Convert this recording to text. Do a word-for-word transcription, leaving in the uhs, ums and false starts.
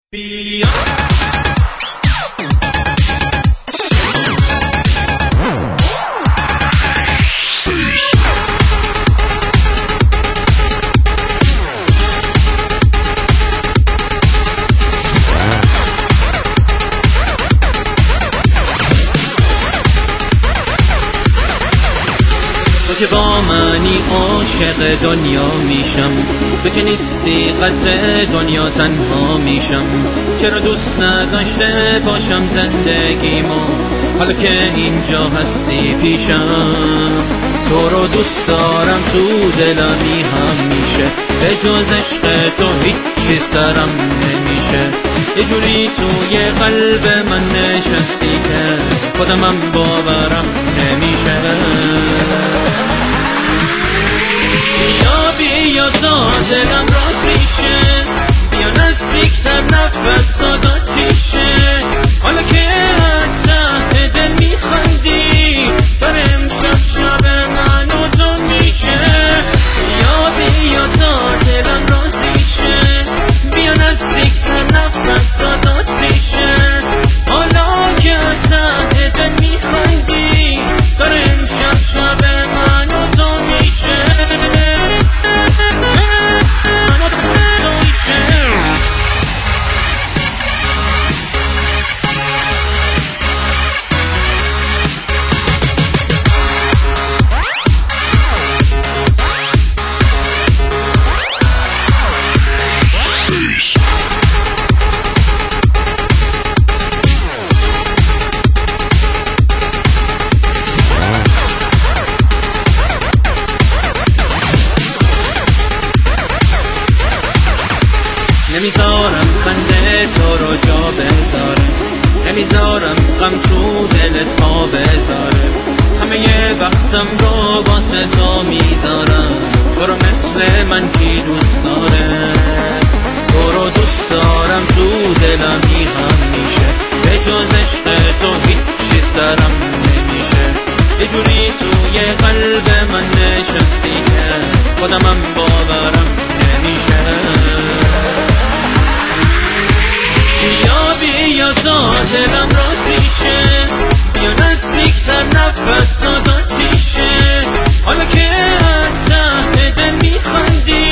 بیا تو که با منی عاشق دنیا میشم، تو که نیستی قدر دنیا تنها میشم. چرا دوست نداشته باشم زندگیمو حالا که اینجا هستی پیشم؟ تو رو دوست دارم تو دلمی همیشه، به جز عشق تو هیچی سرم نمیشه. یه جوری توی قلب من نشستی که خودمم باورم نمیشه. بیا بیا تا دلم راضی شه، بیا نزدیکتر نفس صداتیشه. حالا که از ته دل میخندی بر امشب شب من و تو میشه. بیا بیا تا دلم راضی شه، بیا نزدیکتر نفس صداتیشه. حالا که از ته دل میخندی بر امشب شب من و تو میشه. نمیذارم خنده تو رو جا بذاره، نمیذارم غم تو دلت پا بذاره. همه ی وقتم رو واسه تو میذارم، تو رو مثل من کی دوست داره؟ تو رو دوست دارم تو دلمی همیشه، به جز عشق تو هیچی سرم نمیشه. یه جوری توی قلب من نشستی که خودمم باورم نمیشه. بیا بیا تا دلم راضی شه، بیا نزدیکتر نفس صداتیشه. حالا که از ته دل میخندی